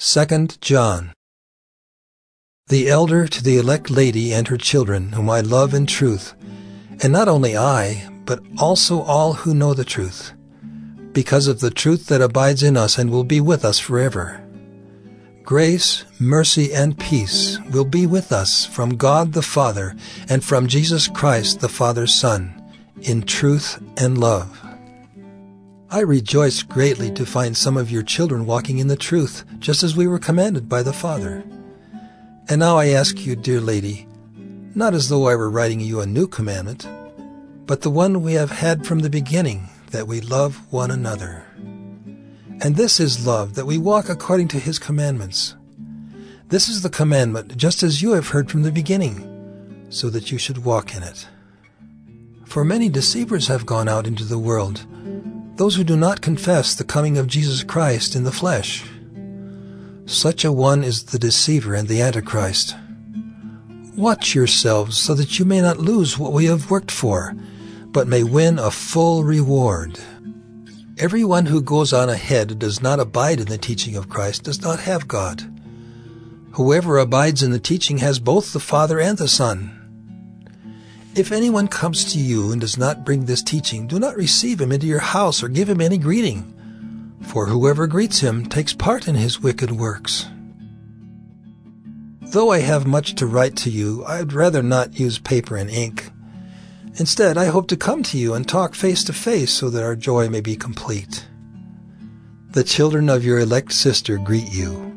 2 John. The elder to the elect lady and her children, whom I love in truth, and not only I, but also all who know the truth, because of the truth that abides in us and will be with us forever. Grace, mercy, and peace will be with us from God the Father and from Jesus Christ the Father's Son, in truth and love. I rejoice greatly to find some of your children walking in the truth, just as we were commanded by the Father. And now I ask you, dear lady, not as though I were writing you a new commandment, but the one we have had from the beginning, that we love one another. And this is love, that we walk according to His commandments. This is the commandment, just as you have heard from the beginning, so that you should walk in it. For many deceivers have gone out into the world, those who do not confess the coming of Jesus Christ in the flesh. Such a one is the deceiver and the Antichrist. Watch yourselves so that you may not lose what we have worked for, but may win a full reward. Everyone who goes on ahead and does not abide in the teaching of Christ does not have God. Whoever abides in the teaching has both the Father and the Son. If anyone comes to you and does not bring this teaching, do not receive him into your house or give him any greeting, for whoever greets him takes part in his wicked works. Though I have much to write to you, I'd rather not use paper and ink. Instead, I hope to come to you and talk face to face so that our joy may be complete. The children of your elect sister greet you.